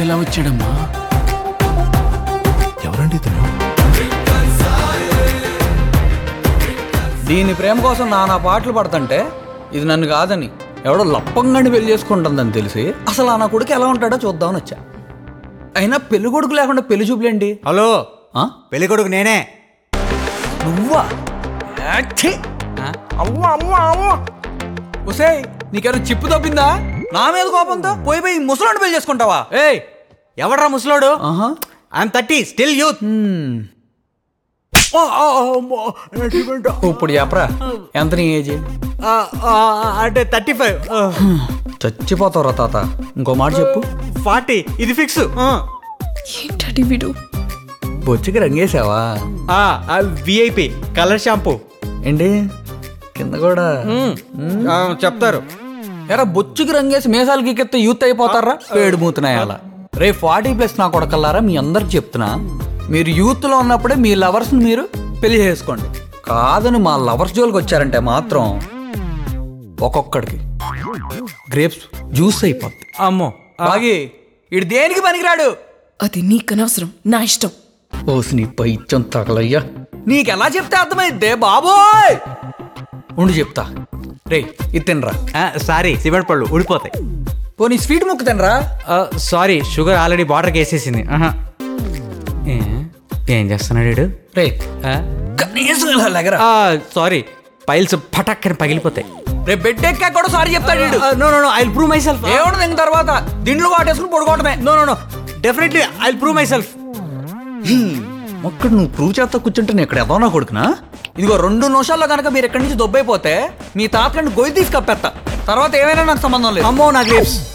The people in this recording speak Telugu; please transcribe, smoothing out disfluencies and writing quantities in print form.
ఎలా వచ్చాడమ్మా? ఎవరండి ఇతను? దీని ప్రేమ కోసం నానా పాటలు పడుతుంటే ఇది నన్ను కాదని ఎవడో లప్పంగాని పెళ్లి చేసుకుంటుందని తెలిసి అసలు ఆ నా కొడుకు ఎలా ఉంటాడో చూద్దామని వచ్చా. అయినా పెళ్లి కొడుకు లేకుండా పెళ్లి చూపులేండి. హలో, ఆ? పెళ్లి కొడుకు నేనే. నువ్వా? యాచ్చి! అవ్వ అవ్వ అవ్వ! ఒసేయ్, నీకేమైనా చిప్పు తప్పిందా? నా మీద కోపంతో పోయి ముసలాన్ని పెళ్లి చేసుకుంటావా? ఏయ్, ఎవడ్రా ముసలోడు? ఆహా. I'm 30, still youth. ఇప్పుడు చెప్పరా, ఎంత నీ ఏజ్? అంటే 35. చచ్చిపోతావురా తాత. ఇంకో మాట చెప్పు. 40, ఇది ఫిక్స్. ఏంటండి వీడు? బొచ్చుకి రంగేసావా? VIP colour shampoo. ఏంటి కింద కూడా చెప్తారు. ఎరా బొచ్చుకి రంగేసి మేసాలు గీకెత్తే యూత్ అయిపోతారా? పేడు మూతున్నాయి అలా. రే 40+ నా కొడకల్లారా, మీ అందరికి చెప్తున్నా, మీరు యూత్లో ఉన్నప్పుడే మీ లవర్స్ని మీరు పెళ్లి చేసుకోండి. కాదని మా లవర్స్ జోలికి వచ్చారంటే మాత్రం ఒక్కొక్కడికి గ్రేప్స్ జ్యూస్ అయిపోద్ది. అమ్మో, బాగి ఇడు దేనికి పనికిరాడు. అది నీకనవసరం, నా ఇష్టం. ఓసి నీ పైత్యం తగలయ్యా. నీకెలా చెప్తే అర్థమైద్దే బాబోయ్. ఉండి చెప్తా. రే ఇది తినరా. సారీ, సిమెంట్ పళ్ళు ఊడిపోతాయి. పోనీ స్వీట్ ముక్క తినరా. సారీ, షుగర్ ఆల్రెడీ బార్డర్కి వేసేసింది. ఏం చేస్తున్నాడు వీడు? రే కనీసం ఇలా లెగరా. సారీ, పైల్స్ పటాక్కని పగిలిపోతాయి. రే బెడ్ ఎక్కా కూడా సారీ చెప్తాడు వీడు. No no no, I will prove myself. ఏమన్నా దీని తర్వాత దిండ్లు వాటేసుకుని పడుకోవటమే. No no no, definitely I will prove myself. ఒక్కడ నువ్వు ప్రూవ్ చేస్తా కూర్చుంటే నేను ఇక్కడ ఎదవనా కొడుకునా? ఇదిగో 2 నిమిషాల్లో కనుక మీరు ఎక్కడి నుంచి దొబ్బైపోతే మీ తాతని గొయ్యి తీసి కప్పెత్తా. తర్వాత ఏమైనా నాకు సంబంధం లేదు. అమ్మో, నా గ్రేప్స్.